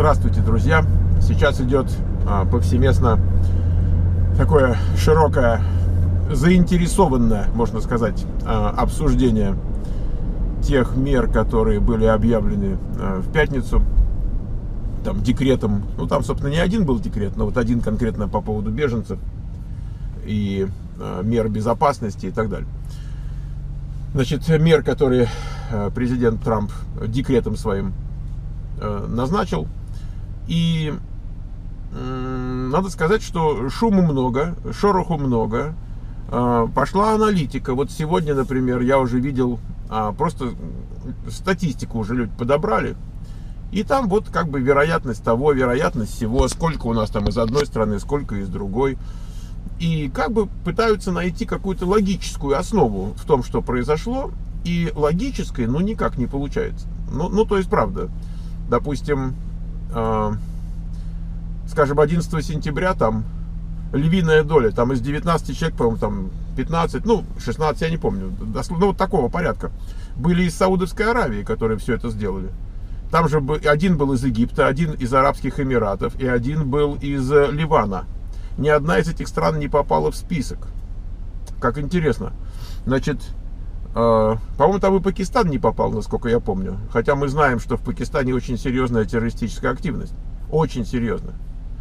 Здравствуйте, друзья! Сейчас идет повсеместно такое широкое, заинтересованное, можно сказать, обсуждение тех мер, которые были объявлены в пятницу, там, декретом. Ну, там, собственно, не один был декрет, но вот один конкретно по поводу беженцев и мер безопасности и так далее. Значит, мер, которые президент Трамп декретом своим назначил. И надо сказать, что шуму много, шороху много. Пошла аналитика. Вот сегодня, например, я уже видел, просто статистику уже люди подобрали. И там вот как бы вероятность того, вероятность всего, сколько у нас там из одной страны, сколько из другой. И как бы пытаются найти какую-то логическую основу в том, что произошло. И логической, ну, никак не получается. Ну, то есть, правда, допустим, скажем, 11 сентября там львиная доля, там из 19 человек, по-моему, там 15, ну, 16, я не помню, ну, вот такого порядка, были из Саудовской Аравии, которые все это сделали. Там же один был из Египта, один из Арабских Эмиратов и один был из Ливана. Ни одна из этих стран не попала в список. Как интересно. Значит, по-моему, там и Пакистан не попал, насколько я помню. Хотя мы знаем, что в Пакистане очень серьезная террористическая активность. Очень серьезная.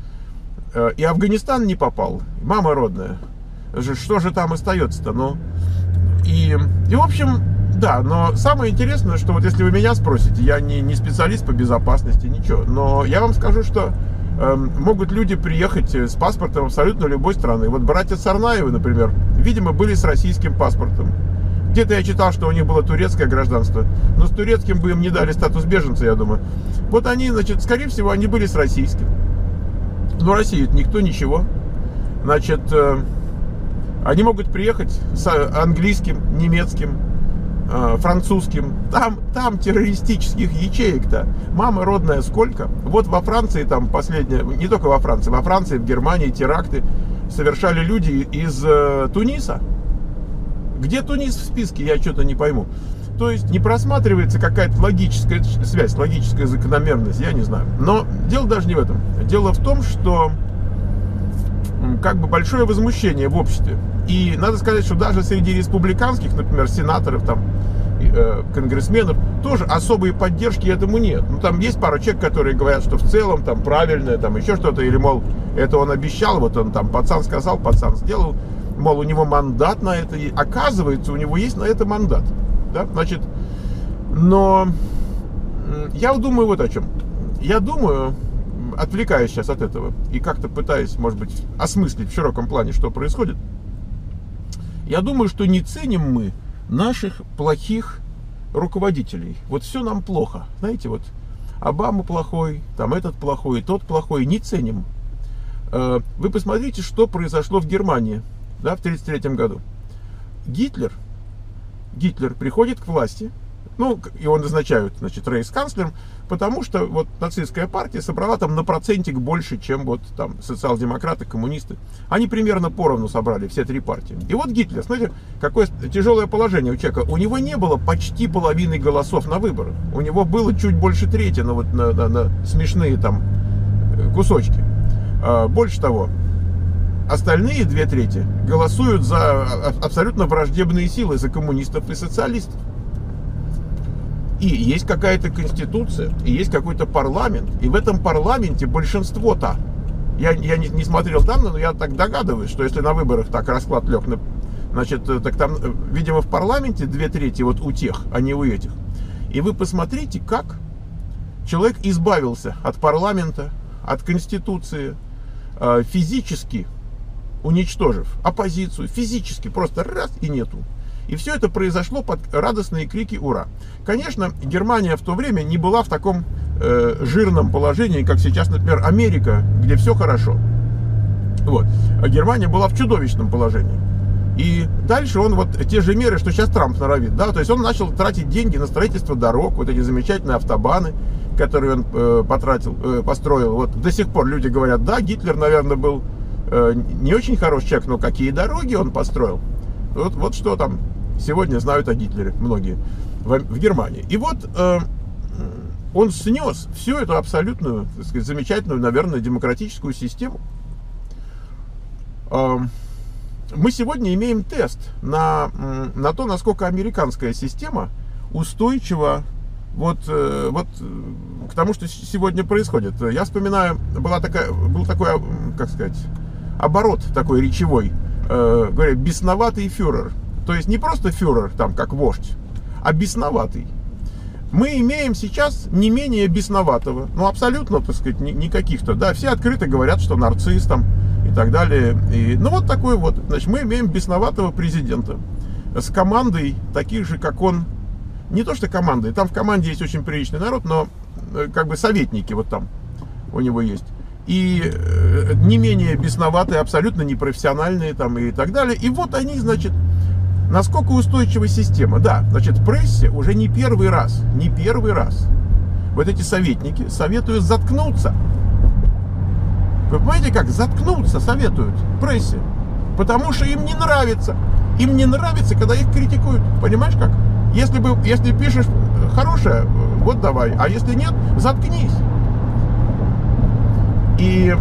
И Афганистан не попал. Мама родная. Что же там остается-то? Ну, и в общем, да, но самое интересное, что вот если вы меня спросите, я не специалист по безопасности, ничего. Но я вам скажу, что могут люди приехать с паспортом абсолютно любой страны. Вот братья Царнаевы, например, видимо, были с российским паспортом. Где-то я читал, что у них было турецкое гражданство, но с турецким бы им не дали статус беженца, я думаю. Вот они, значит, скорее всего, они были с российским. Но Россия никто, ничего. Значит, они могут приехать с английским, немецким, французским. Там террористических ячеек-то. Мама родная сколько? Вот во Франции там последнее, не только во Франции, в Германии теракты совершали люди из Туниса. Где Тунис в списке, я что-то не пойму. То есть не просматривается какая-то логическая связь, логическая закономерность, я не знаю. Но дело даже не в этом. Дело в том, что как бы большое возмущение в обществе. И надо сказать, что даже среди республиканских, например, сенаторов, там, конгрессменов, тоже особой поддержки этому нет. Ну, там есть пара человек, которые говорят, что в целом там правильно, там еще что-то, или, мол, это он обещал, вот он там, пацан сказал, пацан сделал. Мол, у него мандат на это, и оказывается, у него есть на это мандат, да, значит, но я думаю вот о чем. Я думаю, отвлекаясь сейчас от этого и как-то пытаясь, может быть, осмыслить в широком плане, что происходит, я думаю, что не ценим мы наших плохих руководителей. Вот все нам плохо, знаете, вот Обама плохой, там этот плохой, тот плохой, не ценим. Вы посмотрите, что произошло в Германии. Да, в 1933 году. Гитлер приходит к власти, ну, его назначают, значит, рейхсканцлером, потому что вот нацистская партия собрала там на процентик больше, чем вот там социал-демократы, коммунисты. Они примерно поровну собрали все три партии. И вот Гитлер, смотрите, какое тяжелое положение у человека. У него не было почти половины голосов на выборах. У него было чуть больше трети на смешные там кусочки. Больше того, остальные 2/3 голосуют за абсолютно враждебные силы, за коммунистов и социалистов. И есть какая-то конституция, и есть какой-то парламент, и в этом парламенте большинство-то. Я не смотрел там, но я так догадываюсь, что если на выборах так расклад лег, значит, так там, видимо, в парламенте 2/3 вот у тех, а не у этих. И вы посмотрите, как человек избавился от парламента, от конституции, физически уничтожив оппозицию, физически просто раз и нету. И все это произошло под радостные крики «Ура!». Конечно, Германия в то время не была в таком жирном положении, как сейчас, например, Америка, где все хорошо. Вот. А Германия была в чудовищном положении. И дальше он вот те же меры, что сейчас Трамп норовит, да, то есть он начал тратить деньги на строительство дорог, вот эти замечательные автобаны, которые он построил. Вот до сих пор люди говорят, да, Гитлер, наверное, был не очень хороший человек, но какие дороги он построил. Вот что там сегодня знают о Гитлере многие в Германии. И вот он снес всю эту абсолютную, так сказать, замечательную, наверное, демократическую систему. Мы сегодня имеем тест на то, насколько американская система устойчива вот к тому, что сегодня происходит. Я вспоминаю, был такой, как сказать, оборот такой речевой, говорят, бесноватый фюрер. То есть не просто фюрер, там, как вождь, а бесноватый. Мы имеем сейчас не менее бесноватого, ну, абсолютно, так сказать, не каких-то, да, все открыто говорят, что нарцисс там и так далее. Ну, вот такой вот, значит, мы имеем бесноватого президента с командой таких же, как он. Не то что командой, там в команде есть очень приличный народ, но как бы советники вот там у него есть. И не менее бесноватые, абсолютно непрофессиональные там и так далее. И вот они, значит, насколько устойчива система. Да, значит, в прессе уже не первый раз вот эти советники советуют заткнуться. Вы понимаете, как заткнуться советуют в прессе? Потому что им не нравится. Им не нравится, когда их критикуют. Понимаешь как? Если пишешь хорошее, вот давай. А если нет, заткнись. И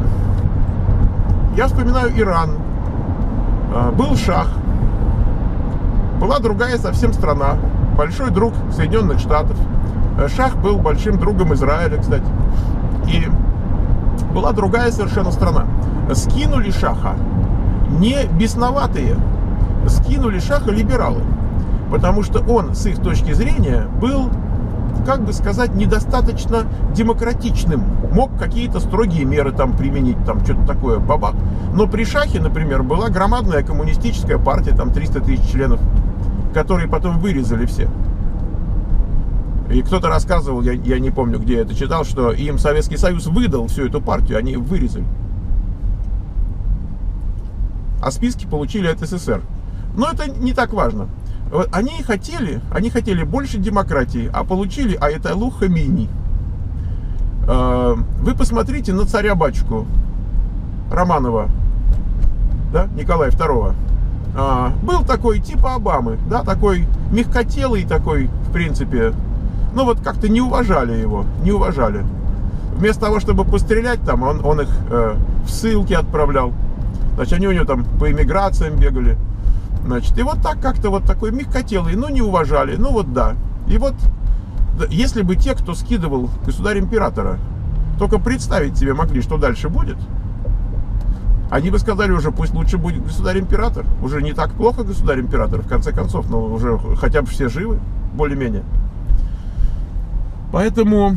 я вспоминаю Иран. Был шах. Была другая совсем страна. Большой друг Соединенных Штатов. Шах был большим другом Израиля, кстати. И была другая совершенно страна. Скинули шаха не бесноватые. Скинули шаха либералы. Потому что он, с их точки зрения, был, как бы сказать, недостаточно демократичным. Мог какие-то строгие меры там применить, там что-то такое, бабах. Но при шахе, например, была громадная коммунистическая партия, там 300 тысяч членов, которые потом вырезали все. И кто-то рассказывал, я не помню, где я это читал, что им Советский Союз выдал всю эту партию, они вырезали. А списки получили от СССР. Но это не так важно. Они хотели больше демократии, а получили Аятоллу Хамейни. Вы посмотрите на царя-батюшку Романова, да, Николая II. Был такой типа Обамы, да, такой мягкотелый такой, в принципе. Ну вот как-то не уважали его, не уважали. Вместо того, чтобы пострелять там, он их в ссылки отправлял. Значит, они у него там по эмиграциям бегали. Значит, и вот так как-то вот такой мягкотелый, но не уважали, ну вот да. И вот, если бы те, кто скидывал государя-императора, только представить себе могли, что дальше будет, они бы сказали уже, пусть лучше будет государь-император. Уже не так плохо государь-император, в конце концов, но уже хотя бы все живы, более-менее. Поэтому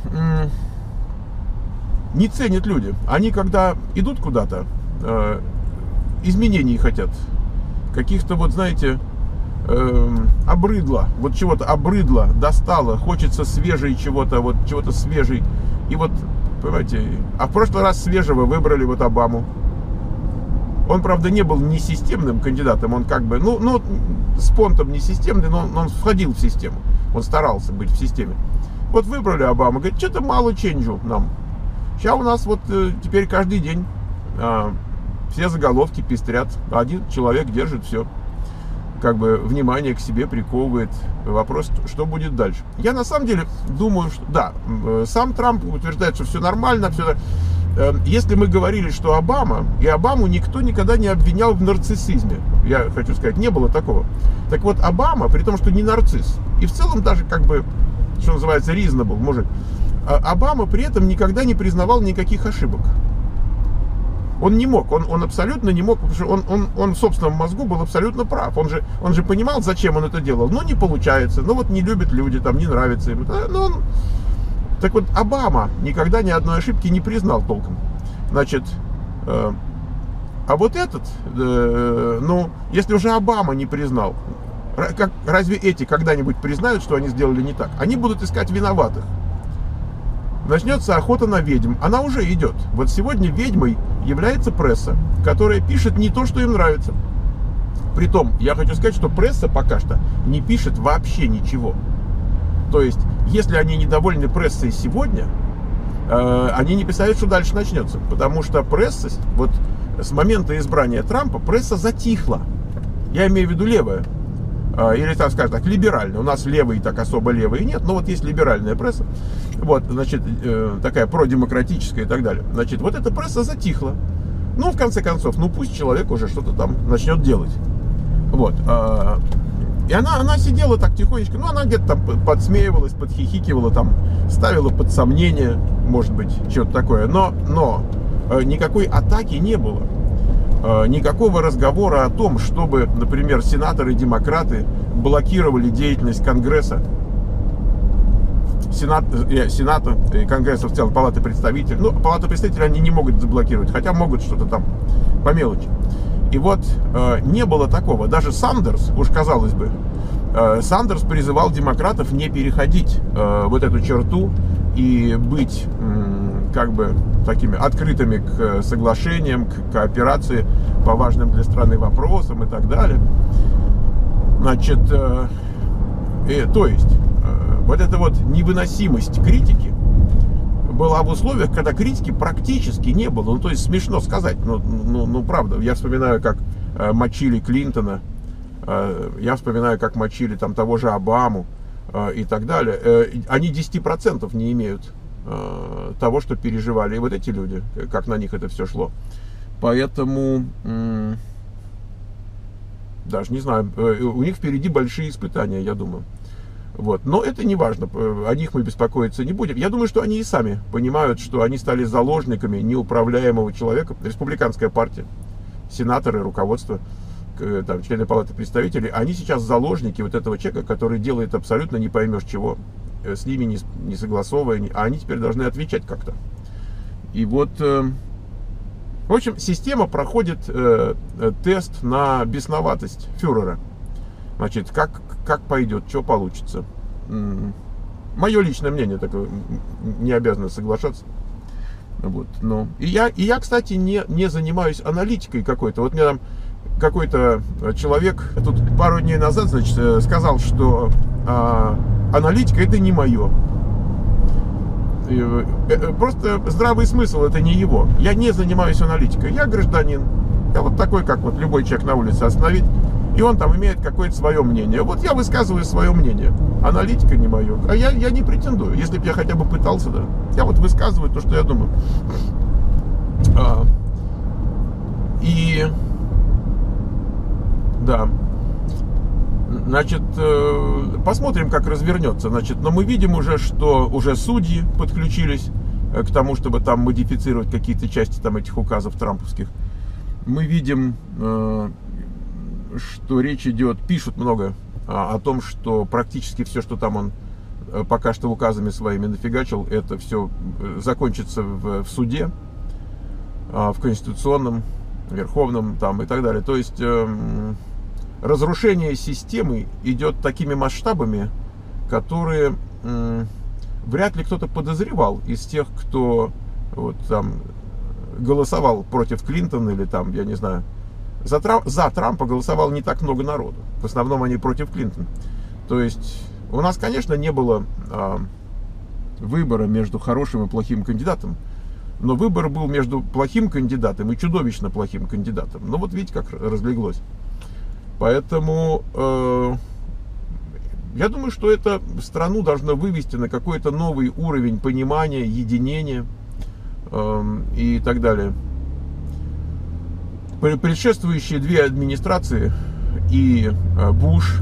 не ценят люди. Они, когда идут куда-то, изменений хотят. Каких-то, вот знаете, обрыдло, вот чего-то обрыдло, достало, хочется свежей чего-то, вот чего-то свежей. И вот, понимаете, а в прошлый раз свежего выбрали вот Обаму. Он, правда, не был не системным кандидатом, он как бы, ну с понтом не системный, но он входил в систему, он старался быть в системе. Вот выбрали Обаму, говорит, что-то мало ченджу нам. Сейчас у нас вот теперь каждый день все заголовки пестрят, один человек держит все, как бы внимание к себе приковывает. Вопрос, что будет дальше. Я на самом деле думаю, что да, сам Трамп утверждает, что все нормально, все. Если мы говорили, что Обаму никто никогда не обвинял в нарциссизме, я хочу сказать, не было такого. Так вот, Обама, при том, что не нарцисс, и в целом даже как бы, что называется, reasonable мужик, Обама при этом никогда не признавал никаких ошибок. Он не мог, он абсолютно не мог, потому что он в собственном мозгу был абсолютно прав. Он же понимал, зачем он это делал. Но не получается, ну вот не любят люди, там не нравится им. Так вот, Обама никогда ни одной ошибки не признал толком. Значит, а вот этот, ну, если уже Обама не признал, разве эти когда-нибудь признают, что они сделали не так? Они будут искать виноватых. Начнется охота на ведьм. Она уже идет. Вот сегодня ведьмой является пресса, которая пишет не то, что им нравится. Притом, я хочу сказать, что пресса пока что не пишет вообще ничего. То есть, если они недовольны прессой сегодня, они не писают, что дальше начнется. Потому что пресса, вот с момента избрания Трампа, пресса затихла. Я имею в виду левая. или, так скажем так, либеральная. У нас левые так особо левые нет, но вот есть либеральная пресса, вот, значит, такая продемократическая и так далее. Значит, вот эта пресса затихла. Ну, в конце концов, ну пусть человек уже что-то там начнет делать. Вот. И она сидела так тихонечко, ну, она где-то там подсмеивалась, подхихикивала, там, ставила под сомнение, может быть, что-то такое. Но никакой атаки не было. Никакого разговора о том, чтобы, например, сенаторы-демократы блокировали деятельность Конгресса, Сената и Конгресса в целом, Палаты представителей. Ну, Палату представителей они не могут заблокировать, хотя могут что-то там по мелочи. И вот не было такого. Даже Сандерс, уж казалось бы, Сандерс призывал демократов не переходить вот эту черту и быть как бы такими открытыми к соглашениям, к кооперации по важным для страны вопросам и так далее. Значит, то есть вот эта вот невыносимость критики была в условиях, когда критики практически не было. Ну, то есть смешно сказать, ну правда. Я вспоминаю, как мочили Клинтона, я вспоминаю, как мочили там того же Обаму и так далее. Они 10% не имеют того, что переживали и вот эти люди, как на них это все шло. Поэтому даже не знаю, у них впереди большие испытания, я думаю. Вот. Но это не важно, о них мы беспокоиться не будем. Я думаю, что они и сами понимают, что они стали заложниками неуправляемого человека. Республиканская партия, сенаторы, руководство, там, члены Палаты представителей, они сейчас заложники вот этого человека, который делает абсолютно не поймешь чего, с ними не согласовывая, а они теперь должны отвечать как-то. И вот, в общем, система проходит тест на бесноватость фюрера. Значит, как пойдет, что получится. Мое личное мнение такое, не обязано соглашаться. Вот, но. И я, кстати, не занимаюсь аналитикой какой-то. Вот мне там какой-то человек тут пару дней назад, значит, сказал, что аналитика это не мое. Просто здравый смысл это не его. Я не занимаюсь аналитикой. Я гражданин. Я вот такой, как вот любой человек на улице остановить. И он там имеет какое-то свое мнение. Вот я высказываю свое мнение. Аналитика не мое. А я не претендую. Если бы я хотя бы пытался, да. Я вот высказываю то, что я думаю. И да. Значит, посмотрим, как развернется. Значит, но мы видим уже, что уже судьи подключились к тому, чтобы там модифицировать какие-то части там этих указов трамповских. Мы видим, что речь идет, пишут много о том, что практически все, что там он пока что указами своими нафигачил, это все закончится в суде, в конституционном, верховном там и так далее. То есть разрушение системы идет такими масштабами, которые вряд ли кто-то подозревал из тех, кто вот там голосовал против Клинтона или там, я не знаю, за Трампа голосовало не так много народу. В основном они против Клинтона. То есть у нас, конечно, не было выбора между хорошим и плохим кандидатом. Но выбор был между плохим кандидатом и чудовищно плохим кандидатом. Ну вот видите, как разлеглось. Поэтому я думаю, что эта страну должно вывести на какой-то новый уровень понимания, единения и так далее. Предшествующие две администрации, и Буш,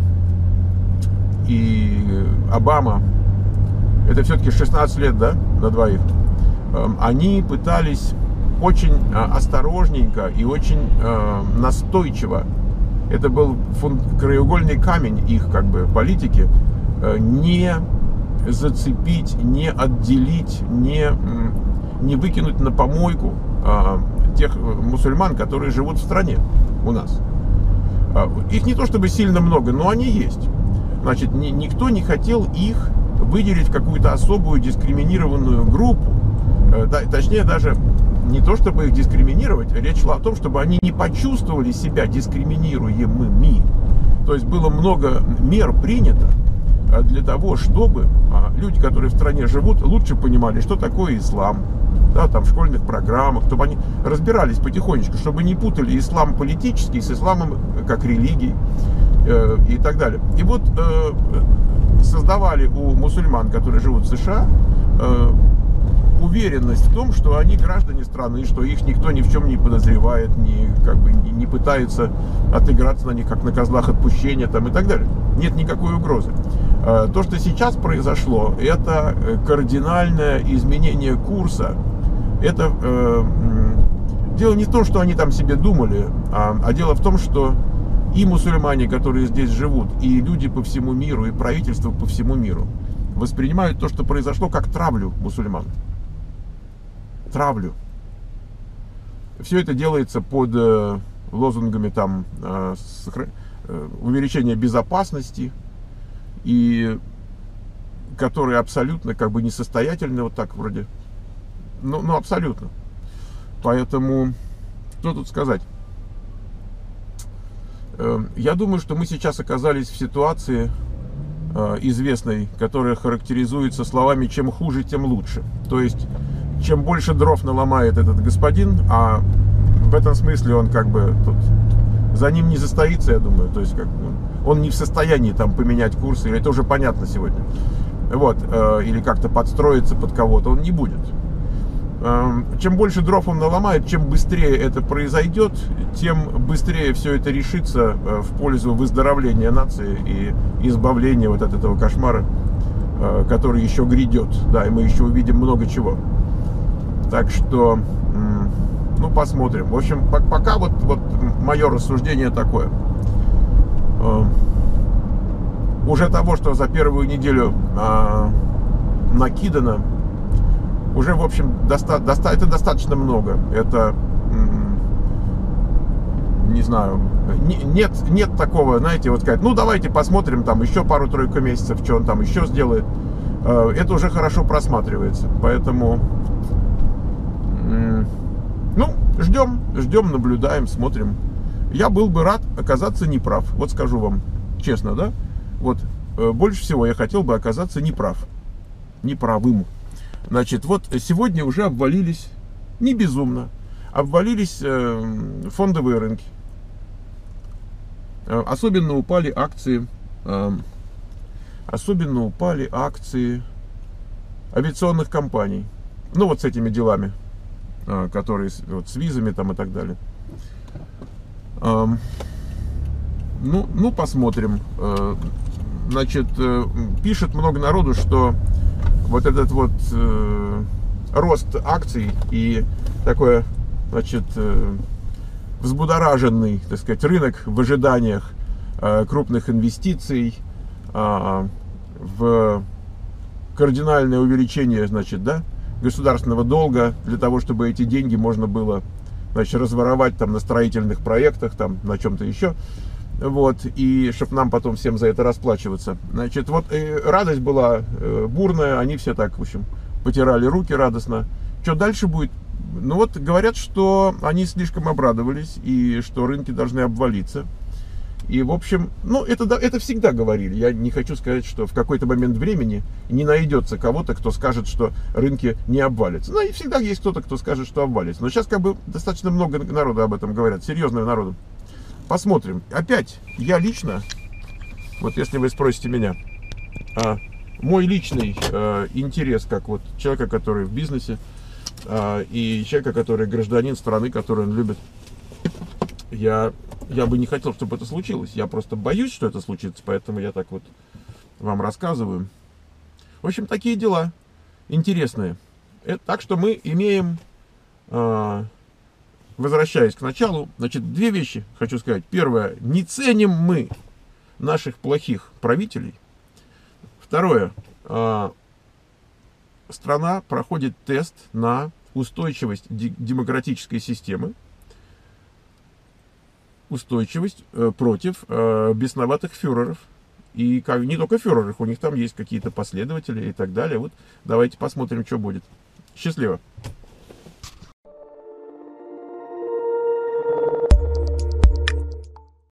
и Обама, это все-таки 16 лет, да, на двоих, они пытались очень осторожненько и очень настойчиво, это был краеугольный камень их как бы политики, не зацепить, не отделить, не выкинуть на помойку тех мусульман, которые живут в стране у нас. Их не то чтобы сильно много, но они есть. Значит, никто не хотел их выделить в какую-то особую дискриминированную группу. Точнее, даже не то чтобы их дискриминировать, речь шла о том, чтобы они не почувствовали себя дискриминируемыми. То есть было много мер принято для того, чтобы люди, которые в стране живут, лучше понимали, что такое ислам, да, там в школьных программах, чтобы они разбирались потихонечку, чтобы не путали ислам политический с исламом как религией. и так далее. И вот создавали у мусульман, которые живут в США, уверенность в том, что они граждане страны, что их никто ни в чем не подозревает, не пытается отыграться на них, как на козлах отпущения там, и так далее. Нет никакой угрозы. То, что сейчас произошло, это кардинальное изменение курса. Это дело не в том, что они там себе думали, а дело в том, что и мусульмане, которые здесь живут, и люди по всему миру, и правительства по всему миру воспринимают то, что произошло, как травлю мусульман. Травлю. Все это делается под лозунгами там увеличения безопасности, и которые абсолютно как бы несостоятельны, вот так вроде. Ну, абсолютно. Поэтому, что тут сказать? Я думаю, что мы сейчас оказались в ситуации известной, которая характеризуется словами «чем хуже, тем лучше». То есть, чем больше дров наломает этот господин, а в этом смысле он как бы тут за ним не застоится, я думаю. То есть, как он не в состоянии там поменять курс, или это уже понятно сегодня. Вот, или как-то подстроиться под кого-то он не будет. Чем больше дров он наломает, чем быстрее это произойдет, тем быстрее все это решится в пользу выздоровления нации и избавления вот от этого кошмара, который еще грядет. Да, и мы еще увидим много чего. Так что, ну, посмотрим. В общем, пока вот мое рассуждение такое. Уже того, что за первую неделю накидано, уже, в общем, это достаточно много. Это, не знаю, нет такого, знаете, вот сказать, ну, давайте посмотрим там еще пару-тройку месяцев, что он там еще сделает. Это уже хорошо просматривается. Поэтому, ну, ждем, наблюдаем, смотрим. Я был бы рад оказаться неправ. Вот скажу вам честно, да? Вот, больше всего я хотел бы оказаться неправым. Значит, вот сегодня уже обвалились, не безумно, обвалились фондовые рынки. Особенно упали акции авиационных компаний. Ну, вот с этими делами, которые вот, с визами там и так далее. Ну, посмотрим. Значит, пишет много народу, что вот этот вот рост акций и такой, значит, взбудораженный, так сказать, рынок в ожиданиях крупных инвестиций, в кардинальное увеличение, значит, да, государственного долга для того, чтобы эти деньги можно было, значит, разворовать там на строительных проектах, там на чем-то еще. Вот, и чтобы нам потом всем за это расплачиваться. Значит, вот радость была бурная, они все так, в общем, потирали руки радостно. Что дальше будет? Ну вот, говорят, что они слишком обрадовались, и что рынки должны обвалиться. И, в общем, ну, это всегда говорили. Я не хочу сказать, что в какой-то момент времени не найдется кого-то, кто скажет, что рынки не обвалятся. Ну, и всегда есть кто-то, кто скажет, что обвалится. Но сейчас как бы достаточно много народу об этом говорят, серьезного народу. Посмотрим. Опять, я лично, вот если вы спросите меня, мой личный интерес, как вот человека, который в бизнесе, и человека, который гражданин страны, которую он любит, я бы не хотел, чтобы это случилось. Я просто боюсь, что это случится, поэтому я так вот вам рассказываю. В общем, такие дела интересные. Так что мы имеем... Возвращаясь к началу, значит, две вещи хочу сказать. Первое, не ценим мы наших плохих правителей. Второе, страна проходит тест на устойчивость демократической системы, устойчивость против бесноватых фюреров. И не только фюреров, у них там есть какие-то последователи и так далее. Вот давайте посмотрим, что будет. Счастливо!